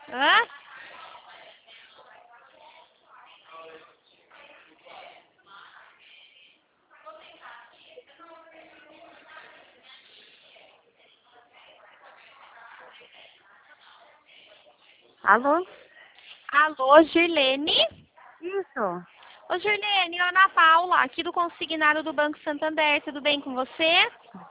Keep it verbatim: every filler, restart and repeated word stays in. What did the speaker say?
Hã? Alô? Alô, Girlene? Isso. Ô, Girlene, Ana Paula, aqui do consignado do Banco Santander, tudo bem com você?